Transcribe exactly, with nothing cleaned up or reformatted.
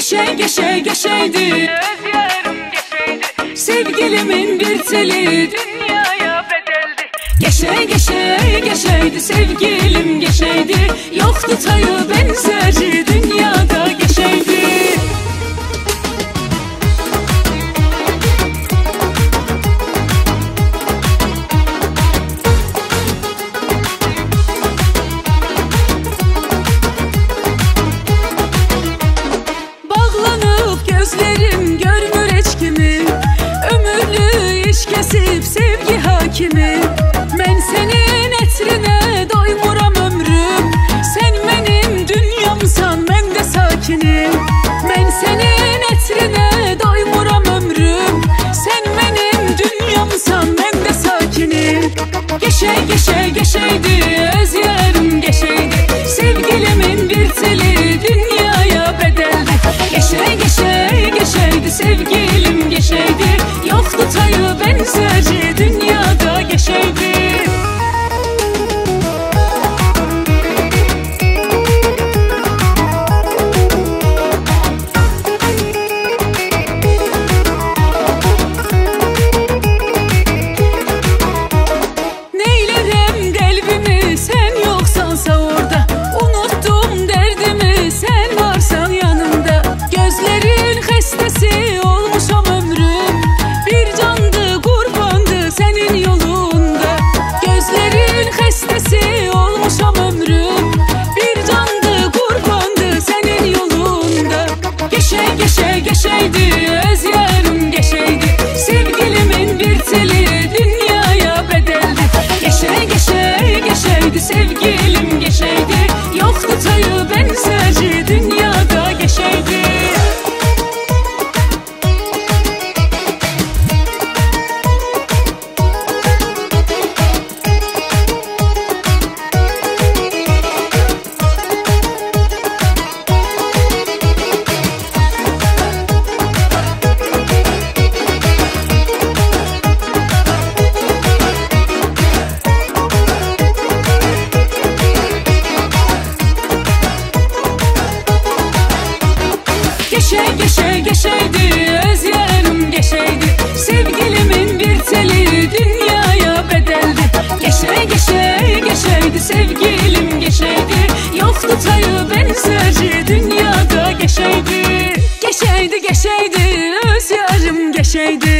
Geçey geçey geçeydi, öz yarım geçeydi. sevgilimin bir teli Dünyaya bedeldi. Geçey geçey geçeydi, sevgilim geçeydi. Yoktu tayı benzeri dünyada geçeydi. Bağlanıp gözlerim görmür hiç kimi, ömürlü iş kesip sevgi hakimi. Ben senin etrine doymuram ömrüm, sen benim dünyamsan ben de sakinim. Ben senin etrine doymuram ömrüm, sen benim dünyamsan ben de sakinim. Geçey geçey geçeydi, öz yarım geçeydi, sevgilimin bir teli dünyaya bedeldi. Geçey geçey geçeydi, sevgilim geçeydi. Yoktu tayı benzeri dünyada geçeydi. Neylerim kalbimi sen yoksansa orada, unuttum derdimi sen varsan yanımda. Gözlerin hestesi olmuşam ömrüm, bir candı kurbandı senin yolunda. Gözlerin hestesi olmuşam ömrüm, bir candı kurbandı senin yolunda. Geçey geçey geçeydi, öz yarım geçeydi, sevgilimin bir teli dünyaya bedeldi. Geçey geçey geçeydi, sevgilim geçeydi. Yoktu tayı benzeri dünyada geçeydi. Geçey geçey geçeydi, öz yarım geçeydi, sevgilimin bir teli dünyaya bedeldi. Geçey geçey geçeydi, sevgilim geçeydi. Yoktu tayı benzeri dünyada geçeydi. Geçeydi geçeydi, öz yarım geçeydi,